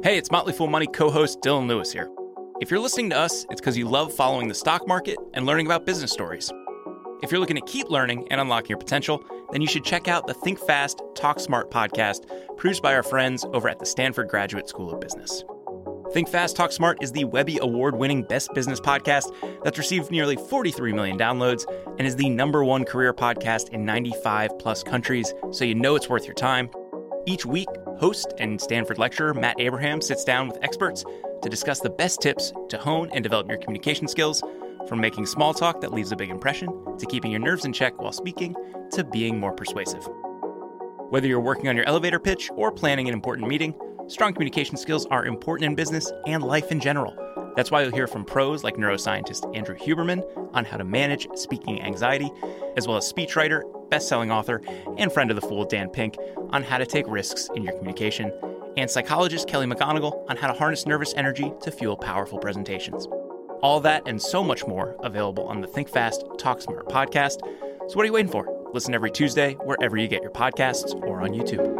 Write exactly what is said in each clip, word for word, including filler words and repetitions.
Hey, it's Motley Fool Money co-host Dylan Lewis here. If you're listening to us, it's because you love following the stock market and learning about business stories. If you're looking to keep learning and unlocking your potential, then you should check out the Think Fast, Talk Smart podcast produced by our friends over at the Stanford Graduate School of Business. Think Fast, Talk Smart is the Webby Award-winning best business podcast that's received nearly forty-three million downloads and is the number one career podcast in ninety-five plus countries, so you know it's worth your time. Each week, host and Stanford lecturer Matt Abraham sits down with experts to discuss the best tips to hone and develop your communication skills, from making small talk that leaves a big impression, to keeping your nerves in check while speaking, to being more persuasive. Whether you're working on your elevator pitch or planning an important meeting, strong communication skills are important in business and life in general. That's why you'll hear from pros like neuroscientist Andrew Huberman on how to manage speaking anxiety, as well as speechwriter, best-selling author, and friend of the Fool Dan Pink on how to take risks in your communication, and psychologist Kelly McGonigal on how to harness nervous energy to fuel powerful presentations. All that and so much more available on the Think Fast, Talk Smart podcast. So what are you waiting for? Listen every Tuesday wherever you get your podcasts or on YouTube.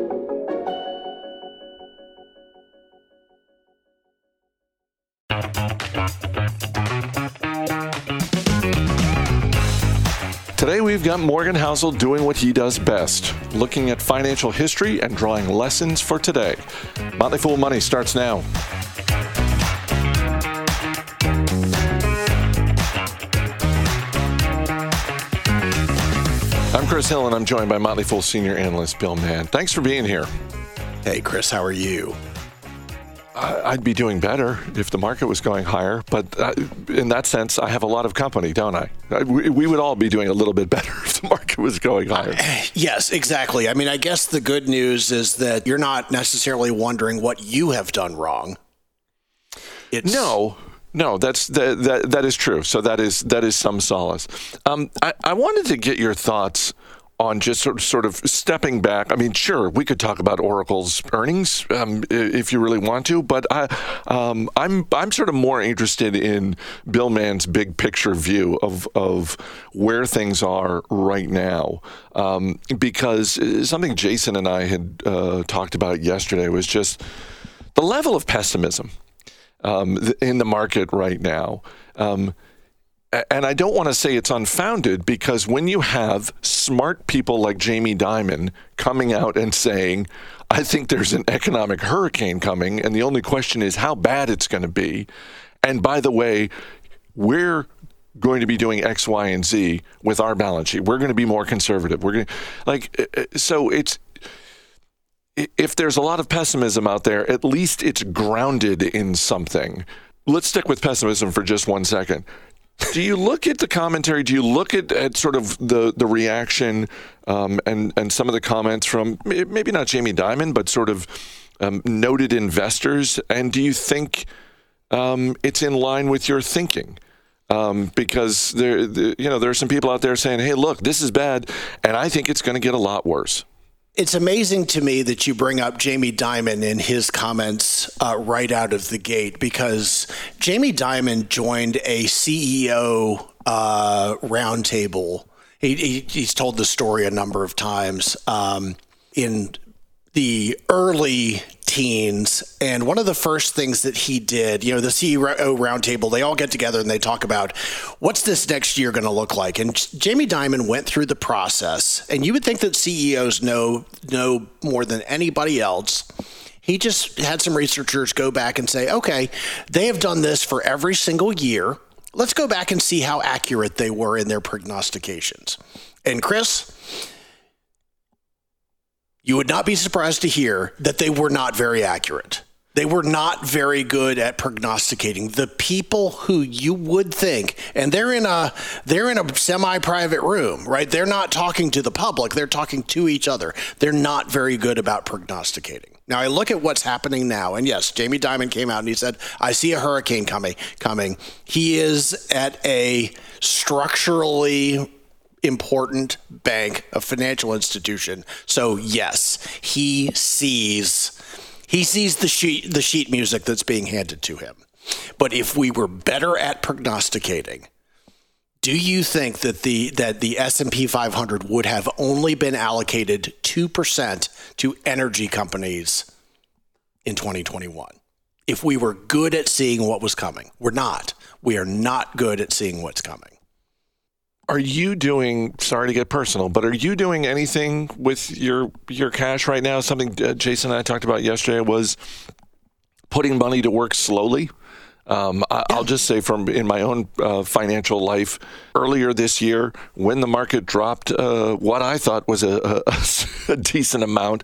Today we've got Morgan Housel doing what he does best, looking at financial history and drawing lessons for today. Motley Fool Money starts now. I'm Chris Hill, and I'm joined by Motley Fool senior analyst Bill Mann. Thanks for being here. Hey, Chris, how are you? I'd be doing better if the market was going higher, but uh, in that sense, I have a lot of company, don't I? We, we would all be doing a little bit better if the market was going higher. Uh, yes, exactly. I mean, I guess the good news is that you're not necessarily wondering what you have done wrong. It's... No, no, that's that, that that is true. So that is that is some solace. Um, I, I wanted to get your thoughts on just sort of, sort of stepping back. I mean, sure, we could talk about Oracle's earnings um, if you really want to, but I, um, I'm I'm sort of more interested in Bill Mann's big picture view of of where things are right now, um, because something Jason and I had uh, talked about yesterday was just the level of pessimism um, in the market right now. Um, And I don't want to say it's unfounded, because when you have smart people like Jamie Dimon coming out and saying, I think there's an economic hurricane coming, and the only question is how bad it's going to be. And by the way, we're going to be doing X, Y, and Z with our balance sheet. We're going to be more conservative. We're going to, like, so it's, if there's a lot of pessimism out there, at least it's grounded in something. Let's stick with pessimism for just one second. Do you look at the commentary? Do you look at, at sort of the, the reaction um, and, and some of the comments from maybe not Jamie Dimon, but sort of um, noted investors? And do you think um, it's in line with your thinking? Um, because there, the, you know, there are some people out there saying, hey, look, this is bad, and I think it's going to get a lot worse. It's amazing to me that you bring up Jamie Dimon in his comments uh, right out of the gate, because Jamie Dimon joined a C E O uh, roundtable. He, he, he's told the story a number of times um, in the early teens. And one of the first things that he did, you know, the C E O roundtable, they all get together and they talk about what's this next year going to look like. And Jamie Dimon went through the process, and you would think that C E Os know know more than anybody else. He just had some researchers go back and say, okay, they have done this for every single year. Let's go back and see how accurate they were in their prognostications. And Chris, you would not be surprised to hear that they were not very accurate. They were not very good at prognosticating. The people who you would think, and they're in a they're in a semi-private room, right? They're not talking to the public. They're talking to each other. They're not very good about prognosticating. Now, I look at what's happening now, and yes, Jamie Dimon came out and he said, I see a hurricane coming. coming. He is at a structurally important bank, a financial institution. So yes, he sees he sees the sheet the sheet music that's being handed to him. But if we were better at prognosticating, do you think that the that the S and P five hundred would have only been allocated two percent to energy companies in twenty twenty-one. If we were good at seeing what was coming, we're not. We are not good at seeing what's coming. Are you doing, sorry to get personal, but are you doing anything with your your cash right now? Something uh, Jason and I talked about yesterday was putting money to work slowly. Um, I, I'll just say from in my own uh, financial life, earlier this year, when the market dropped uh, what I thought was a, a, a decent amount,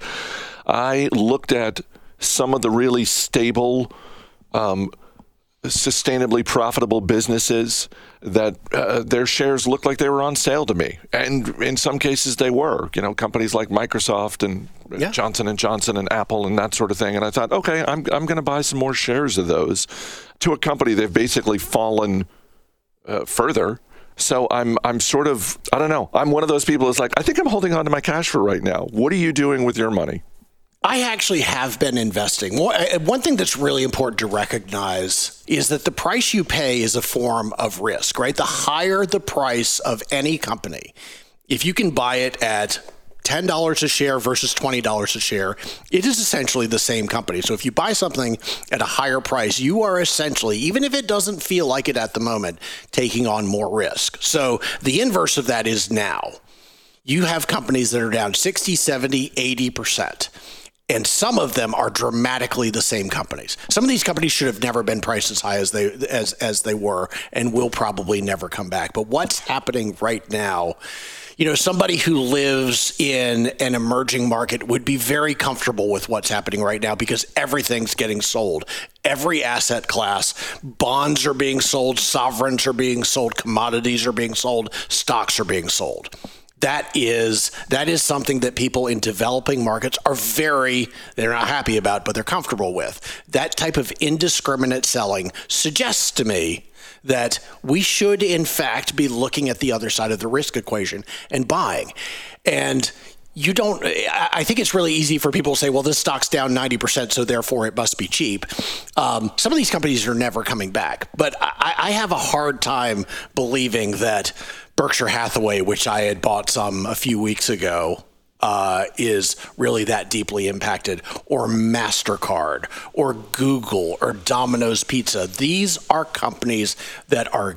I looked at some of the really stable, um, sustainably profitable businesses that uh, their shares looked like they were on sale to me. And in some cases they were, you know, companies like Microsoft and yeah. Johnson and Johnson and Apple and that sort of thing. And I thought, okay, I'm I'm going to buy some more shares of those. To a company, they've basically fallen uh, further. So I'm I'm sort of, I don't know. I'm one of those people that's like, I think I'm holding on to my cash for right now. What are you doing with your money? I actually have been investing. One thing that's really important to recognize is that the price you pay is a form of risk, right? The higher the price of any company, if you can buy it at ten dollars a share versus twenty dollars a share, it is essentially the same company. So if you buy something at a higher price, you are essentially, even if it doesn't feel like it at the moment, taking on more risk. So the inverse of that is now. You have companies that are down sixty, seventy, eighty percent. And some of them are dramatically the same companies. Some of these companies should have never been priced as high as they as as they were and will probably never come back. But what's happening right now, you know, somebody who lives in an emerging market would be very comfortable with what's happening right now because everything's getting sold. Every asset class, bonds are being sold, sovereigns are being sold, commodities are being sold, stocks are being sold. That is that is something that people in developing markets are very, they're not happy about, but they're comfortable with. That type of indiscriminate selling suggests to me that we should, in fact, be looking at the other side of the risk equation and buying. And you don't, I think it's really easy for people to say, well, this stock's down ninety percent, so therefore it must be cheap. Um, some of these companies are never coming back. But I, I have a hard time believing that Berkshire Hathaway, which I had bought some a few weeks ago, uh, is really that deeply impacted, or MasterCard, or Google, or Domino's Pizza. These are companies that are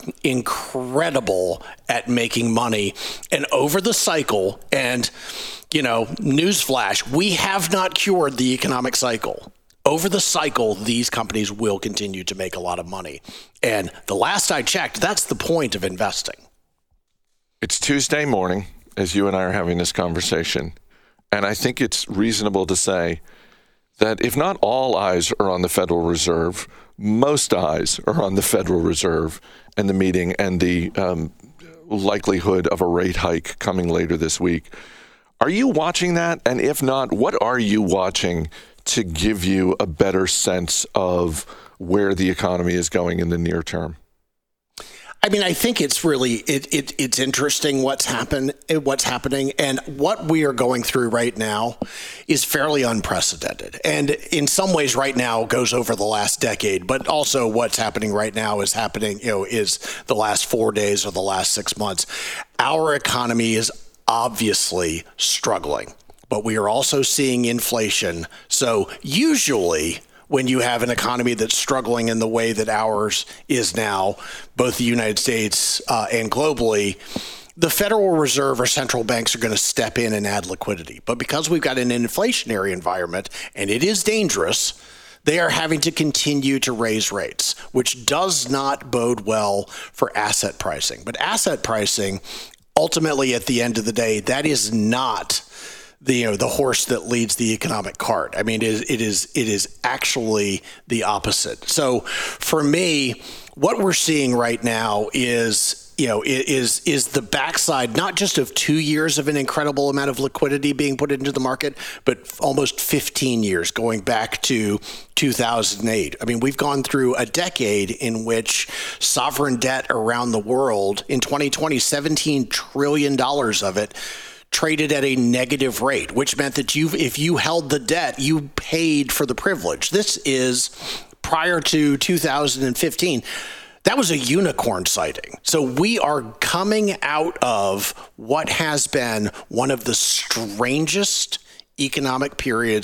incredible at making money. And over the cycle, and, you know, newsflash, we have not cured the economic cycle. Over the cycle, these companies will continue to make a lot of money. And the last I checked, that's the point of investing. It's Tuesday morning as you and I are having this conversation, and I think it's reasonable to say that if not all eyes are on the Federal Reserve, most eyes are on the Federal Reserve and the meeting and the um, likelihood of a rate hike coming later this week. Are you watching that? And if not, what are you watching to give you a better sense of where the economy is going in the near term? I mean, I think it's really it, it it's interesting what's happened, what's happening, and what we are going through right now is fairly unprecedented. And in some ways, right now goes over the last decade, but also what's happening right now is happening, you know, is the last four days or the last six months. Our economy is obviously struggling, but we are also seeing inflation. So usually, when you have an economy that's struggling in the way that ours is now, both the United States uh, and globally, the Federal Reserve or central banks are going to step in and add liquidity. But because we've got an inflationary environment, and it is dangerous, they are having to continue to raise rates, which does not bode well for asset pricing. But asset pricing, ultimately, at the end of the day, that is not the you know the horse that leads the economic cart. I mean, it is it is it is actually the opposite. So for me, what we're seeing right now is you know is is the backside not just of two years of an incredible amount of liquidity being put into the market, but almost fifteen years going back to two thousand eight. I mean, we've gone through a decade in which sovereign debt around the world, in twenty twenty, seventeen trillion dollars of it traded at a negative rate, which meant that you, if you held the debt, you paid for the privilege. This is prior to two thousand fifteen. That was a unicorn sighting. So we are coming out of what has been one of the strangest economic periods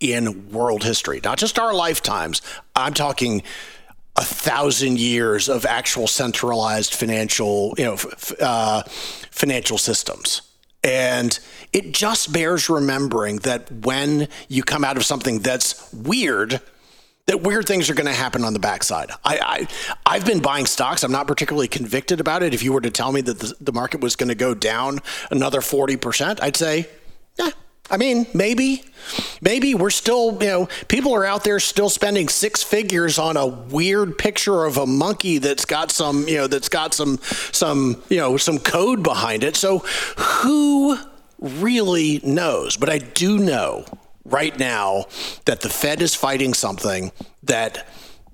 in world history, not just our lifetimes. I'm talking a thousand years of actual centralized financial, you know, f- uh, financial systems. And it just bears remembering that when you come out of something that's weird, that weird things are going to happen on the backside. I, I, I've been buying stocks. I'm not particularly convicted about it. If you were to tell me that the, the market was going to go down another forty percent, I'd say, yeah, I mean, maybe, maybe we're still, you know, people are out there still spending six figures on a weird picture of a monkey that's got some, you know, that's got some, some, you know, some code behind it. So who really knows? But I do know right now that the Fed is fighting something that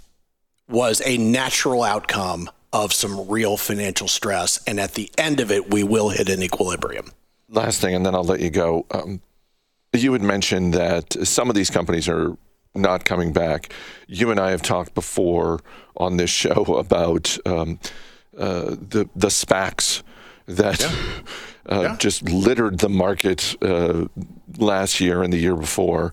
was a natural outcome of some real financial stress. And at the end of it, we will hit an equilibrium. Last thing, and then I'll let you go. Um, you had mentioned that some of these companies are not coming back. You and I have talked before on this show about um, uh, the the SPACs that yeah. Uh, yeah. just littered the market uh, last year and the year before.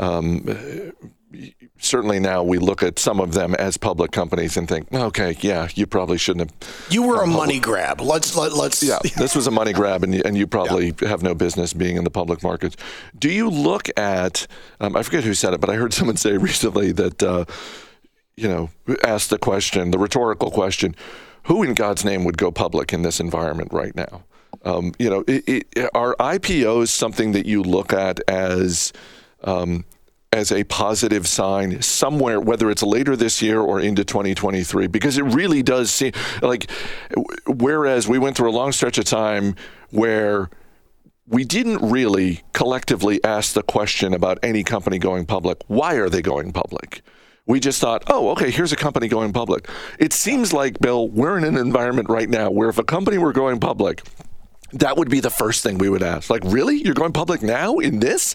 Um, certainly now we look at some of them as public companies and think, okay, yeah, you probably shouldn't have. You were a money grab. Let's let, let's. Yeah, this was a money grab, and and you probably yeah. have no business being in the public markets. Do you look at? Um, I forget who said it, but I heard someone say recently that uh, you know asked the question, the rhetorical question, who in God's name would go public in this environment right now? Um, you know, it, it, are I P Os something that you look at as um, as a positive sign somewhere, whether it's later this year or into twenty twenty-three? Because it really does seem like, whereas we went through a long stretch of time where we didn't really collectively ask the question about any company going public, why are they going public? We just thought, oh, okay, here's a company going public. It seems like, Bill, we're in an environment right now where if a company were going public, that would be the first thing we would ask. Like, really? You're going public now in this?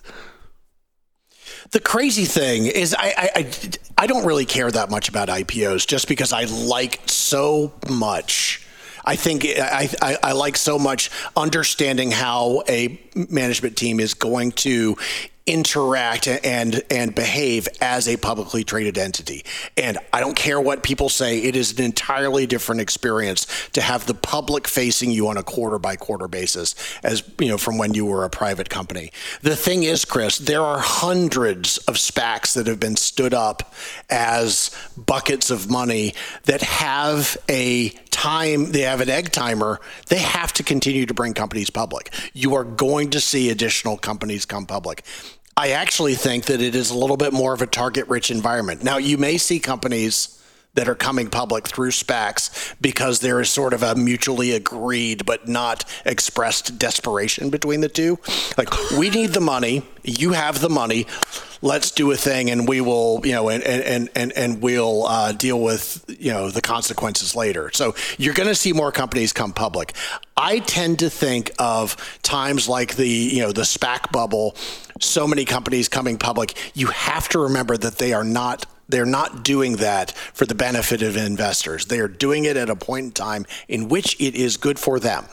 The crazy thing is I, I, I, I don't really care that much about I P Os just because I like so much. I think I, I, I like so much understanding how a management team is going to interact and and behave as a publicly traded entity. And I don't care what people say, it is an entirely different experience to have the public facing you on a quarter by quarter basis as, you know, from when you were a private company. The thing is, Chris, there are hundreds of SPACs that have been stood up as buckets of money that have a time, they have an egg timer. They have to continue to bring companies public. You are going to see additional companies come public. I actually think that it is a little bit more of a target-rich environment. Now, you may see companies that are coming public through SPACs because there is sort of a mutually agreed but not expressed desperation between the two. Like, we need the money, you have the money, let's do a thing, and we will, you know, and and and and we'll uh, deal with, you know, the consequences later. So you're going to see more companies come public. I tend to think of times like the, you know, the SPAC bubble, so many companies coming public. You have to remember that they are not They're not doing that for the benefit of investors. They are doing it at a point in time in which it is good for them.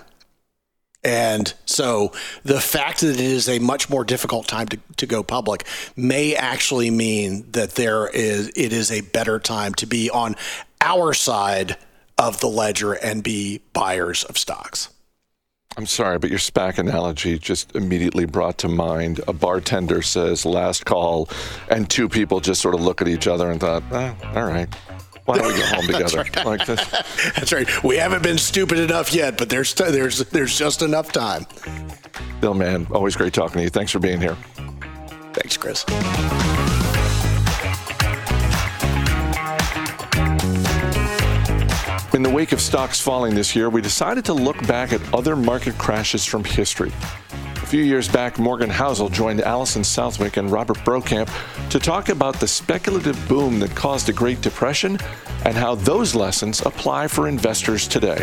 And so the fact that it is a much more difficult time to, to go public may actually mean that there is it is a better time to be on our side of the ledger and be buyers of stocks. I'm sorry, but your SPAC analogy just immediately brought to mind a bartender says last call, and two people just sort of look at each other and thought, eh, all right, why don't we go home together? That's right. Like this. That's right. We haven't been stupid enough yet, but there's there's there's just enough time. Bill, man, always great talking to you. Thanks for being here. Thanks, Chris. In the wake of stocks falling this year, we decided to look back at other market crashes from history. A few years back, Morgan Housel joined Alison Southwick and Robert Brokamp to talk about the speculative boom that caused the Great Depression and how those lessons apply for investors today.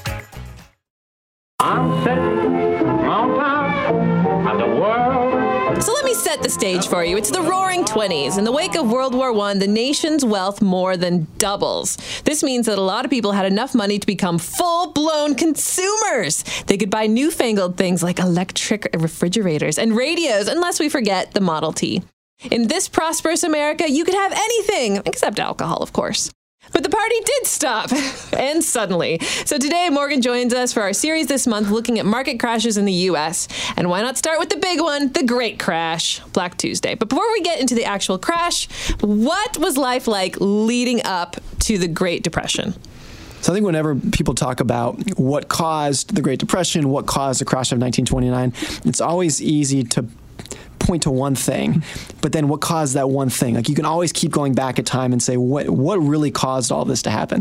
I'm sitting on top of the world So let me set the stage for you. It's the Roaring Twenties. In the wake of World War One, the nation's wealth more than doubles. This means that a lot of people had enough money to become full-blown consumers. They could buy newfangled things like electric refrigerators and radios, unless we forget the Model T. In this prosperous America, you could have anything, except alcohol, of course. But the party did stop, and suddenly. So today, Morgan joins us for our series this month looking at market crashes in the U S. And why not start with the big one, the Great Crash, Black Tuesday. But before we get into the actual crash, what was life like leading up to the Great Depression? So I think whenever people talk about what caused the Great Depression, what caused the crash of nineteen twenty-nine, it's always easy to point to one thing, but then what caused that one thing? Like, you can always keep going back at time and say, what what really caused all this to happen?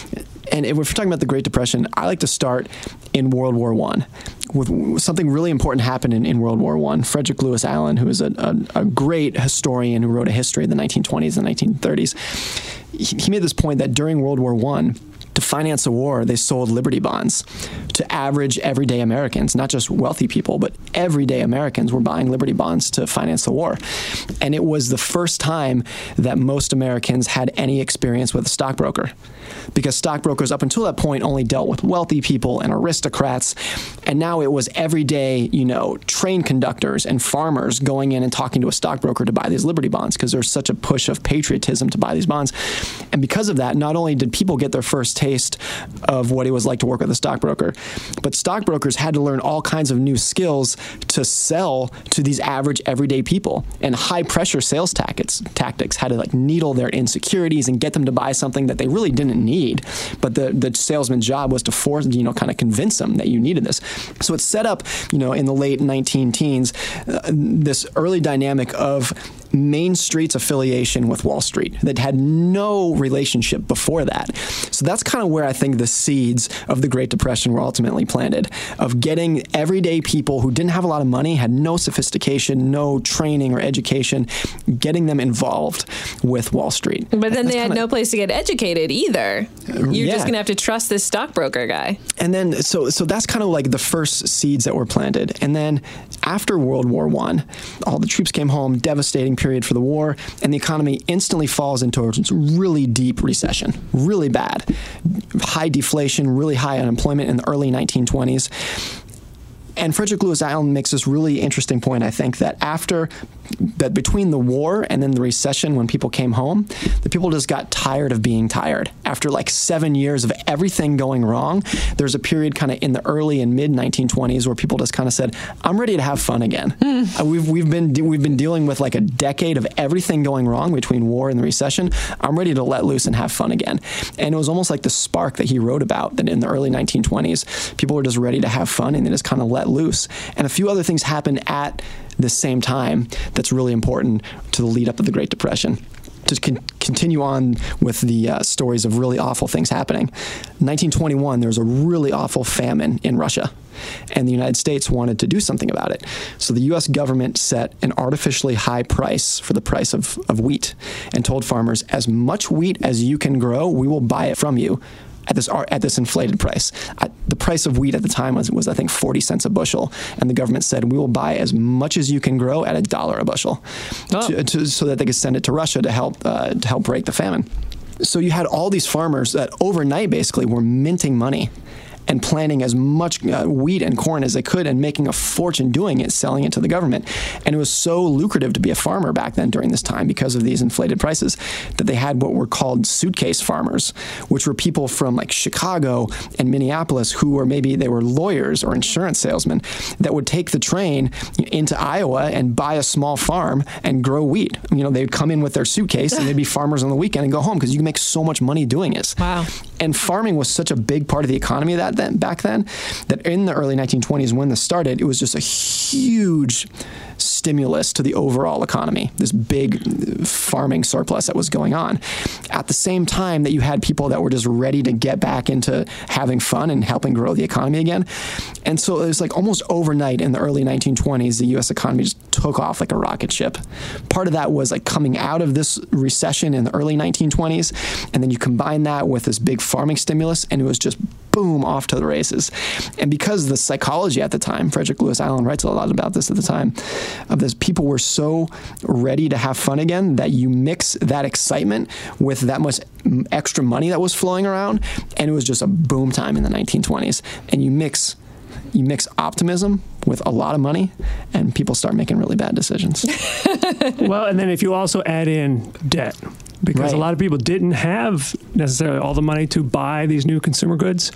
And if we're talking about the Great Depression, I like to start in World War One. With something really important happened in, in World War One. Frederick Lewis Allen, who is a, a, a great historian who wrote a history of the nineteen twenties and nineteen thirties, he, he made this point that during World War One, to finance a war, they sold Liberty bonds to average everyday Americans, not just wealthy people, but everyday Americans were buying Liberty bonds to finance the war. And it was the first time that most Americans had any experience with a stockbroker, because stockbrokers up until that point only dealt with wealthy people and aristocrats. And now it was everyday, you know, train conductors and farmers going in and talking to a stockbroker to buy these Liberty bonds, because there's such a push of patriotism to buy these bonds. And because of that, not only did people get their first taste of what it was like to work with a stockbroker, but stockbrokers had to learn all kinds of new skills to sell to these average everyday people. And high pressure sales tactics tactics had to like needle their insecurities and get them to buy something that they really didn't need. But the, the salesman's job was to force, you know, kind of convince them that you needed this. So it set up, you know, in the late nineteen teens, uh, this early dynamic of Main Street's affiliation with Wall Street that had no relationship before that. So that's kind of where I think the seeds of the Great Depression were ultimately planted, of getting everyday people who didn't have a lot of money, had no sophistication, no training or education, getting them involved with Wall Street. But then that's they had kinda, no place to get educated either. You're yeah. just going to have to trust this stockbroker guy. And then, so so that's kind of like the first seeds that were planted. And then after World War One, all the troops came home, devastating period for the war, and the economy instantly falls into a really deep recession, really bad. High deflation, really high unemployment in the early nineteen twenties. And Frederick Lewis Allen makes this really interesting point, I think, that after, that between the war and then the recession, when people came home, the people just got tired of being tired. After like seven years of everything going wrong, there's a period kind of in the early and mid nineteen twenties where people just kind of said, I'm ready to have fun again. Mm. Uh, we've, we've been de- we've been dealing with like a decade of everything going wrong between war and the recession. I'm ready to let loose and have fun again. And it was almost like the spark that he wrote about, that in the early nineteen twenties, people were just ready to have fun and they just kind of let loose. And a few other things happened at the same time that's really important to the lead up of the Great Depression. To con- continue on with the uh, stories of really awful things happening. nineteen twenty-one, there was a really awful famine in Russia, and the United States wanted to do something about it. So the U S government set an artificially high price for the price of, of wheat and told farmers, as much wheat as you can grow, we will buy it from you at this at this inflated price. I, the price of wheat at the time was, was, I think, forty cents a bushel. And the government said, we will buy as much as you can grow at a dollar a bushel, oh. to, to, so that they could send it to Russia to help uh, to help break the famine. So you had all these farmers that overnight basically were minting money and planting as much uh, wheat and corn as they could and making a fortune doing it, selling it to the government. And it was so lucrative to be a farmer back then during this time because of these inflated prices that they had what were called suitcase farmers, which were people from like Chicago and Minneapolis who were maybe they were lawyers or insurance salesmen that would take the train into Iowa and buy a small farm and grow wheat. You know, they'd come in with their suitcase and they'd be farmers on the weekend and go home because you can make so much money doing it. Wow. And farming was such a big part of the economy that then, back then, that in the early nineteen twenties when this started, it was just a huge stimulus to the overall economy, this big farming surplus that was going on. At the same time that you had people that were just ready to get back into having fun and helping grow the economy again. And so it was like almost overnight in the early nineteen twenties, the U S economy just took off like a rocket ship. Part of that was like coming out of this recession in the early nineteen twenties, and then you combine that with this big farming stimulus, and it was just boom, off to the races. And because the psychology at the time, Frederick Lewis Allen writes a lot about this at the time, of this, people were so ready to have fun again that you mix that excitement with that much extra money that was flowing around, and it was just a boom time in the nineteen twenties. And you mix you mix optimism with a lot of money, and people start making really bad decisions. Well, and then if you also add in debt, because Right. a lot of people didn't have necessarily all the money to buy these new consumer goods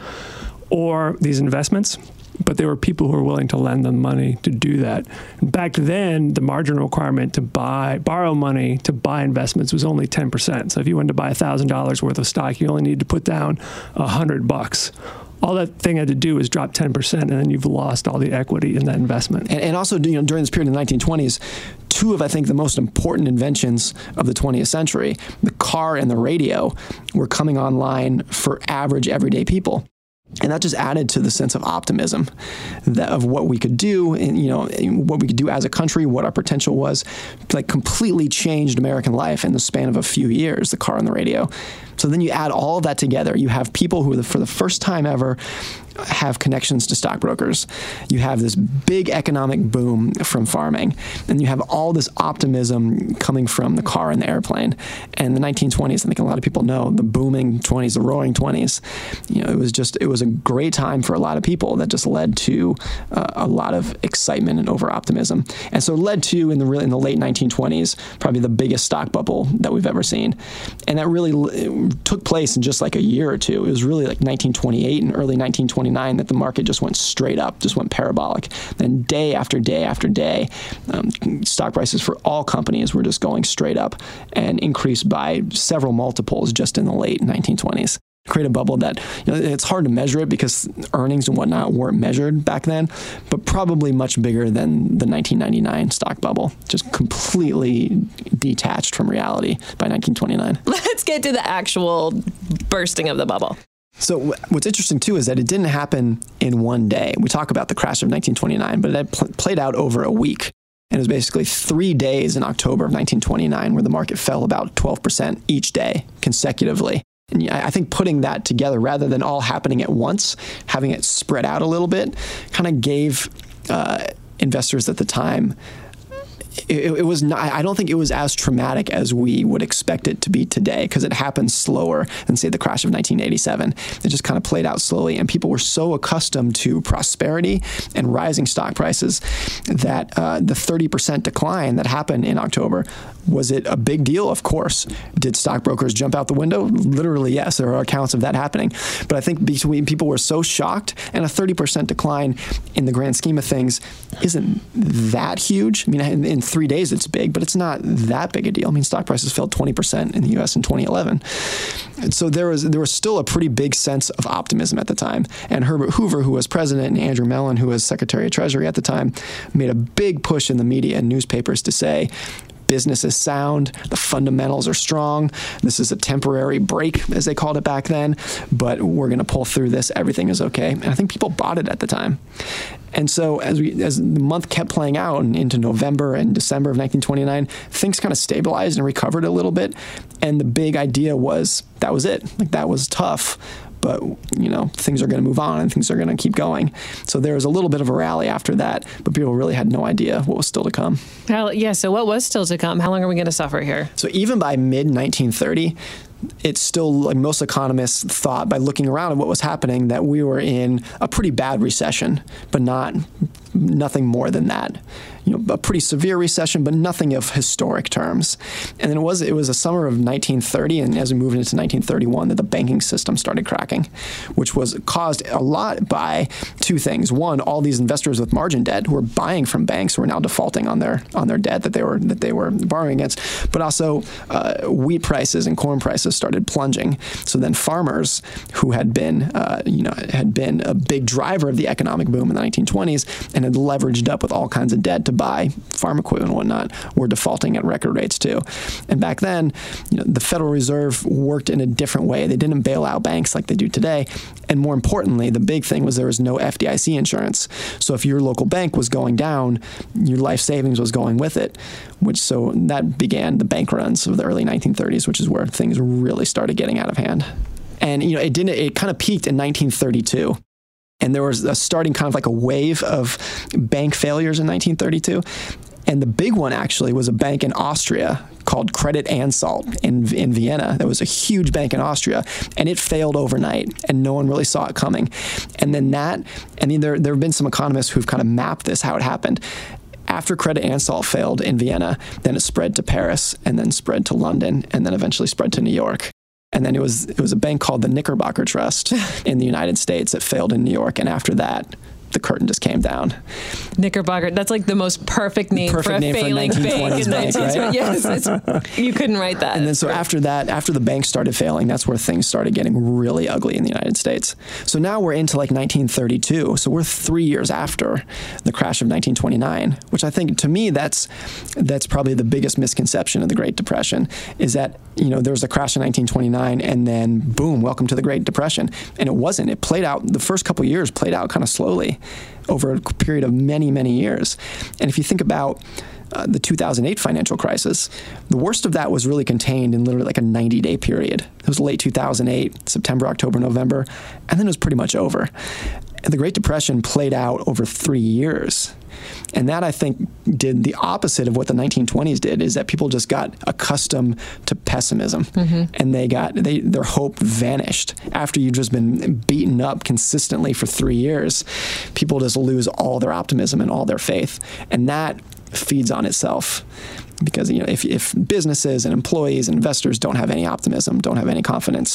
or these investments, but there were people who were willing to lend them money to do that. Back then, the margin requirement to buy, borrow money to buy investments was only ten percent. So if you wanted to buy one thousand dollars worth of stock, you only needed to put down one hundred bucks. All that thing had to do was drop ten percent, and then you've lost all the equity in that investment. And, and also, you know, during this period in the nineteen twenties, two of, I think, the most important inventions of the twentieth century, the car and the radio, were coming online for average, everyday people. And that just added to the sense of optimism that of what we could do, and you know, what we could do as a country, what our potential was. Like, completely changed American life in the span of a few years, the car and the radio. So then you add all of that together. You have people who, for the first time ever, have connections to stockbrokers. You have this big economic boom from farming, and you have all this optimism coming from the car and the airplane. And the nineteen twenties, I think a lot of people know, the booming twenties, the roaring twenties, you know, it was just, it was a great time for a lot of people that just led to uh, a lot of excitement and over-optimism. And so it led to, in the, in the late nineteen twenties, probably the biggest stock bubble that we've ever seen. And that really took place in just like a year or two. It was really like nineteen twenty-eight and early nineteen twenty-nine that the market just went straight up, just went parabolic. Then day after day after day, um, stock prices for all companies were just going straight up and increased by several multiples just in the late nineteen twenties. Create a bubble that, you know, it's hard to measure it because earnings and whatnot weren't measured back then, but probably much bigger than the nineteen ninety-nine stock bubble, just completely detached from reality by nineteen twenty-nine. Let's get to the actual bursting of the bubble. So what's interesting, too, is that it didn't happen in one day. We talk about the crash of nineteen twenty-nine, but it pl- played out over a week. And it was basically three days in October of nineteen twenty-nine where the market fell about twelve percent each day consecutively. And I think putting that together, rather than all happening at once, having it spread out a little bit, kind of gave uh, investors at the time, It, it was not, I don't think it was as traumatic as we would expect it to be today, because it happened slower than, say, the crash of nineteen eighty-seven. It just kind of played out slowly, and people were so accustomed to prosperity and rising stock prices that uh, the thirty percent decline that happened in October, was it a big deal? Of course. Did stockbrokers jump out the window? Literally, yes. There are accounts of that happening. But I think between people were so shocked, and a thirty percent decline in the grand scheme of things isn't that huge. I mean, in, in three days it's big, but it's not that big a deal. I mean, stock prices fell twenty percent in the U S in twenty eleven. And so there was there was still a pretty big sense of optimism at the time. And Herbert Hoover, who was president, and Andrew Mellon, who was Secretary of Treasury at the time, made a big push in the media and newspapers to say, business is sound, the fundamentals are strong, this is a temporary break, as they called it back then, but we're going to pull through this, everything is okay. And I think people bought it at the time. And so as we as the month kept playing out and into November and December of nineteen twenty-nine, things kind of stabilized and recovered a little bit. And the big idea was that was it. Like, that was tough, but, you know, things are going to move on and things are going to keep going. So there was a little bit of a rally after that, but people really had no idea what was still to come. Well, yeah, so what was still to come? How long are we going to suffer here? So even by mid nineteen thirty, it's still, like most economists thought, by looking around at what was happening, that we were in a pretty bad recession, but not nothing more than that. You know, a pretty severe recession, but nothing of historic terms. And then it was it was a summer of nineteen thirty, and as we moved into nineteen thirty-one, that the banking system started cracking, which was caused a lot by two things. One, all these investors with margin debt who were buying from banks who were now defaulting on their on their debt that they were that they were borrowing against, but also uh, wheat prices and corn prices started plunging. So then farmers, who had been uh, you know had been a big driver of the economic boom in the nineteen twenties and had leveraged up with all kinds of debt to buy farm equipment and whatnot, were defaulting at record rates too. And back then, you know, the Federal Reserve worked in a different way. They didn't bail out banks like they do today. And more importantly, the big thing was there was no F D I C insurance. So if your local bank was going down, your life savings was going with it. Which so that began the bank runs of the early nineteen thirties, which is where things really started getting out of hand. And, you know, it didn't, it kind of peaked in nineteen thirty-two. And there was a starting kind of like a wave of bank failures in nineteen thirty-two. And the big one actually was a bank in Austria called Credit Ansalt in, in Vienna. That was a huge bank in Austria, and it failed overnight, and no one really saw it coming. And then that, I mean, there, there have been some economists who've kind of mapped this, how it happened. After Credit Ansalt failed in Vienna, then it spread to Paris, and then spread to London, and then eventually spread to New York. And then it was it was a bank called the Knickerbocker Trust in the United States that failed in New York, and after that, the curtain just came down. Knickerbocker, that's like the most perfect name perfect for a name failing for a bank in bank, right? Yes, it's, you couldn't write that. And then so after that, after the bank started failing, that's where things started getting really ugly in the United States. So now we're into like nineteen thirty-two. So we're three years after the crash of nineteen twenty-nine, which I think, to me, that's that's probably the biggest misconception of the Great Depression, is that, you know, there was a crash in nineteen twenty-nine and then boom, welcome to the Great Depression. And it wasn't. It played out, the first couple of years played out kind of slowly over a period of many, many years. And if you think about uh, the two thousand eight financial crisis, the worst of that was really contained in literally like a ninety-day period. It was late two thousand eight, September, October, November, and then it was pretty much over. And the Great Depression played out over three years. And that, I think, did the opposite of what the nineteen twenties did, is that people just got accustomed to pessimism. Mm-hmm. And they got they their hope vanished. After you've just been beaten up consistently for three years, people just lose all their optimism and all their faith. And that feeds on itself. Because, you know, if, if businesses and employees and investors don't have any optimism, don't have any confidence,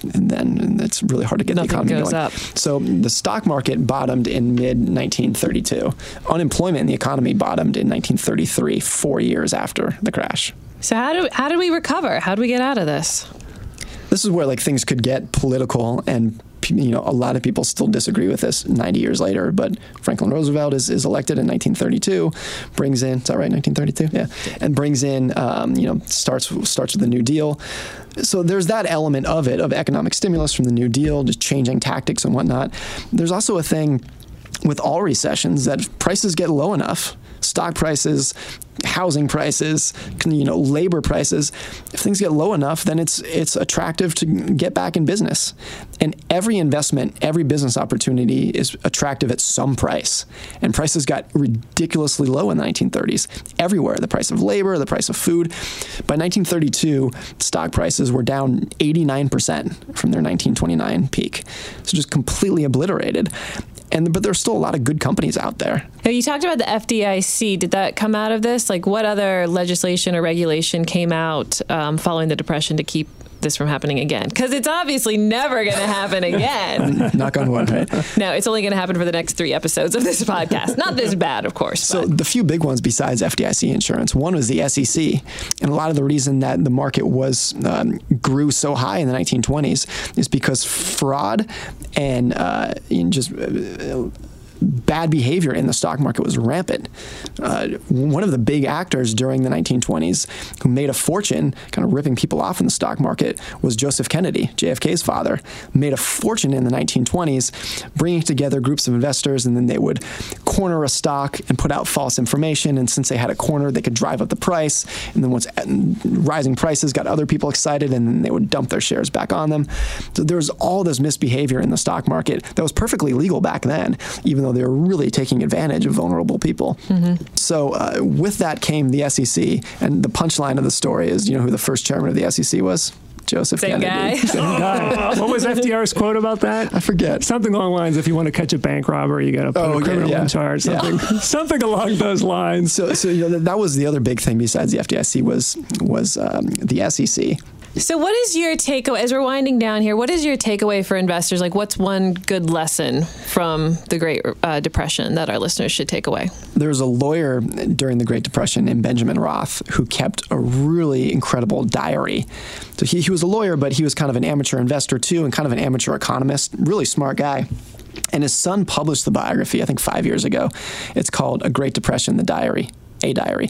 then it's really hard to get Nothing the economy goes going. Up. So the stock market bottomed in mid nineteen thirty-two. Unemployment in the economy bottomed in nineteen thirty-three, four years after the crash. So how do how do we recover? How do we get out of this? This is where like things could get political, and you know, a lot of people still disagree with this ninety years later, but Franklin Roosevelt is, is elected in nineteen thirty-two, brings in, is that right, nineteen thirty-two? Yeah. And brings in, um, you know, starts starts with the New Deal. So there's that element of it, of economic stimulus from the New Deal, just changing tactics and whatnot. There's also a thing with all recessions that if prices get low enough, stock prices, housing prices, you know, labor prices, if things get low enough, then it's it's attractive to get back in business. And every investment, every business opportunity is attractive at some price. And prices got ridiculously low in the nineteen thirties. Everywhere, the price of labor, the price of food. By nineteen thirty-two, stock prices were down eighty-nine percent from their nineteen twenty-nine peak. So just completely obliterated. And but there's still a lot of good companies out there. Now, you talked about the F D I C. Did that come out of this? Like, what other legislation or regulation came out um, following the Depression to keep this from happening again? Because it's obviously never going to happen again. Knock on wood, right? No, it's only going to happen for the next three episodes of this podcast. Not this bad, of course. So but. the few big ones besides F D I C insurance, one was the S E C. And a lot of the reason that the market was um, grew so high in the nineteen twenties is because fraud and uh, just uh, bad behavior in the stock market was rampant. Uh, one of the big actors during the nineteen twenties who made a fortune kind of ripping people off in the stock market was Joseph Kennedy, J F K's father, made a fortune in the nineteen twenties bringing together groups of investors, and then they would corner a stock and put out false information. And since they had a corner, they could drive up the price. And then once rising prices got other people excited, and then they would dump their shares back on them. So there was all this misbehavior in the stock market that was perfectly legal back then, even though they were really taking advantage of vulnerable people. Mm-hmm. So uh, with that came the S E C. And the punchline of the story is, you know who the first chairman of the S E C was? Joseph Same Kennedy. guy. Same guy. What was F D R's quote about that? I forget. Something along the lines, if you want to catch a bank robber, you got to put Oh, a criminal yeah, yeah. in charge. Something, Yeah. something along those lines. So, so you know, that was the other big thing besides the F D I C was was um, the S E C. So what is your takeaway, as we're winding down here, what is your takeaway for investors? Like, what's one good lesson from the Great uh, Depression that our listeners should take away? There was a lawyer during the Great Depression named Benjamin Roth who kept a really incredible diary. So he, he was a lawyer, but he was kind of an amateur investor too, and kind of an amateur economist, really smart guy. And his son published the biography, I think five years ago. It's called A Great Depression, the Diary, A Diary.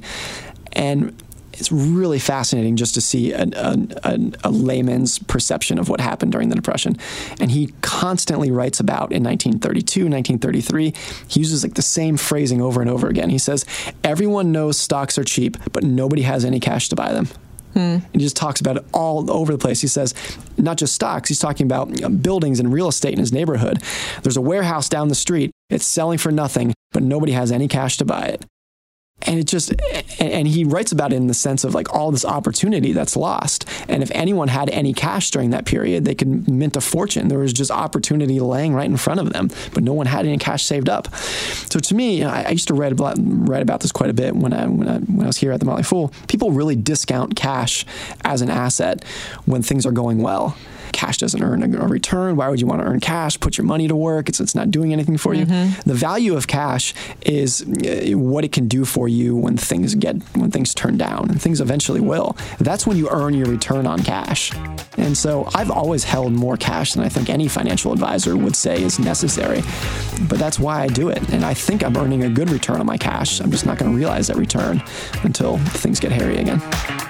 And it's really fascinating just to see a, a, a, a layman's perception of what happened during the Depression. And he constantly writes about in nineteen thirty-two, nineteen thirty-three, he uses like the same phrasing over and over again. He says, everyone knows stocks are cheap, but nobody has any cash to buy them. Hmm. And he just talks about it all over the place. He says, not just stocks, he's talking about you know, buildings and real estate in his neighborhood. There's a warehouse down the street. It's selling for nothing, but nobody has any cash to buy it. And it just, and he writes about it in the sense of like all this opportunity that's lost. And if anyone had any cash during that period, they could mint a fortune. There was just opportunity laying right in front of them, but no one had any cash saved up. So to me, I used to write about, write about this quite a bit when I, when I, when I was here at the Motley Fool. People really discount cash as an asset when things are going well. Cash doesn't earn a, a return. Why would you want to earn cash? Put your money to work. It's, it's not doing anything for mm-hmm. you. The value of cash is uh, what it can do for you when things get, when things turn down, and things eventually will. That's when you earn your return on cash. And so I've always held more cash than I think any financial advisor would say is necessary. But that's why I do it. And I think I'm earning a good return on my cash. I'm just not going to realize that return until things get hairy again.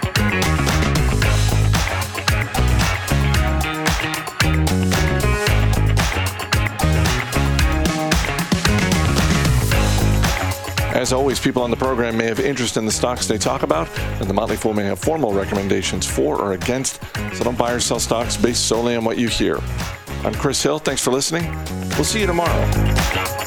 As always, people on the program may have interest in the stocks they talk about, and the Motley Fool may have formal recommendations for or against, so don't buy or sell stocks based solely on what you hear. I'm Chris Hill. Thanks for listening. We'll see you tomorrow.